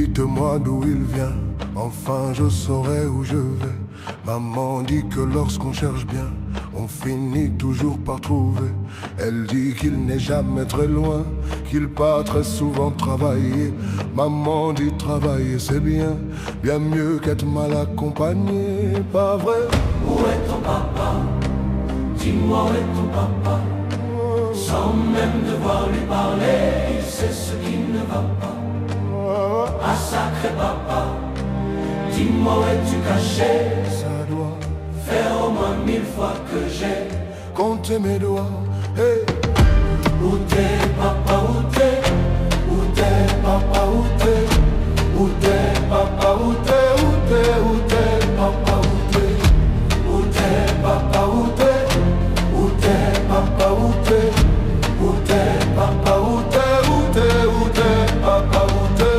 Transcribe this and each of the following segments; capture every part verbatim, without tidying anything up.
Dites-moi d'où il vient, enfin je saurai où je vais. Maman dit que lorsqu'on cherche bien, on finit toujours par trouver. Elle dit qu'il n'est jamais très loin, qu'il part très souvent travailler. Maman dit travailler c'est bien, bien mieux qu'être mal accompagné, pas vrai? Où est ton papa? Dis-moi où est ton papa? Sans même devoir lui parler, il sait ce qui ne va pas. Ah sacré papa, dis-moi où es-tu caché? Ça doit faire au moins mille fois que j'ai compté mes doigts. Hey. Où t'es papa, où t'es? Où t'es papa, où t'es? Où t'es papa, où t'es? Où t'es, où t'es papa, où t'es? Où t'es papa, où t'es? Où t'es papa, où t'es? Où t'es papa, où t'es? Où t'es, où t'es papa, où t'es?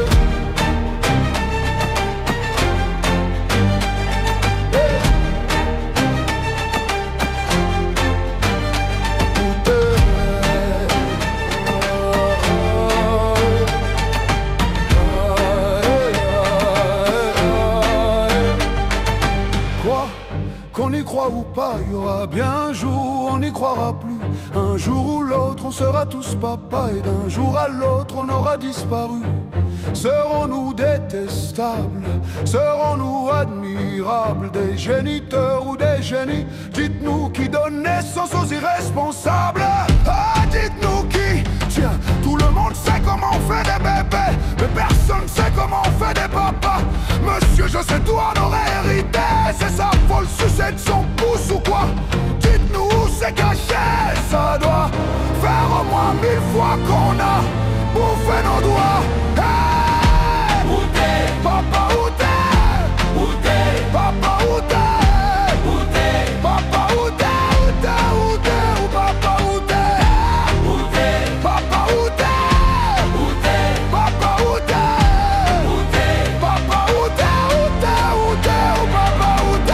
Qu'on y croit ou pas, il y aura bien un jour où on n'y croira plus. Un jour ou l'autre, on sera tous papa, et d'un jour à l'autre, on aura disparu. Serons-nous détestables? Serons-nous admirables? Des géniteurs ou des génies? Dites-nous qui donne naissance aux irresponsables. Ah, dites-nous qui? Tiens, tout le monde sait comment on fait des bébés, mais personne sait comment on fait des papas. Monsieur, je sais tout en aurait hérité. C'est sa folle sucette de son pouce ou quoi? Dites-nous où c'est caché. Ça doit faire au moins mille fois qu'on a bouffé nos doigts. Hey! Où t'es? Papa, où t'es? Où t'es? Papa, où t'es? Où t'es? Papa, où t'es? Où t'es? Où t'es? Où papa, où t'es? Où t'es? Papa, où t'es? Où t'es? Papa, où t'es? Où t'es? Papa, où t'es? Où t'es? Où t'es? Où papa, où t'es?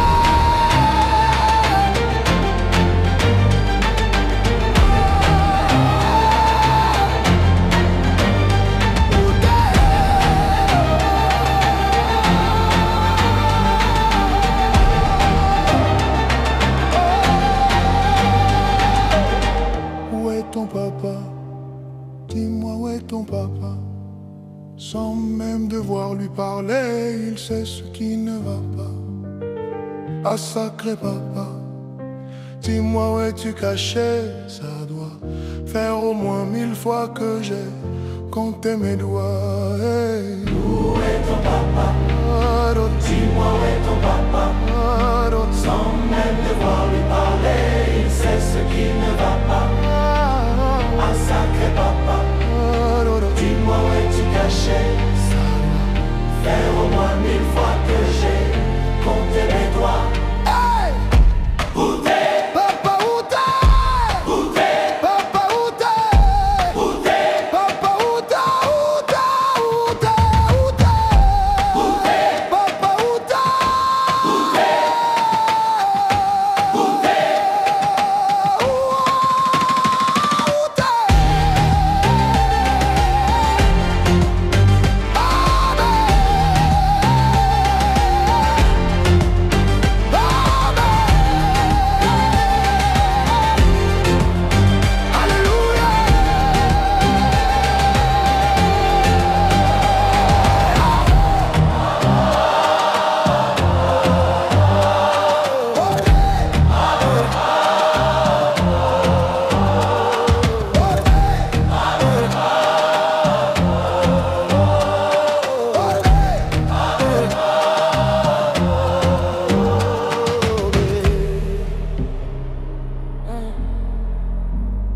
Où est ton papa? Dis-moi où est ton papa? Sans même devoir lui parler, il sait ce qui ne va pas. Ah sacré papa, dis-moi où es-tu caché? Ça doit faire au moins mille fois que j'ai compté mes doigts. Hey. Où est ton papa? Ado, Dis-moi où est ton papa? ado, Sans même devoir lui parler, il sait ce qui ne va pas. Ah sacré papa, ado, dis-moi où es-tu caché?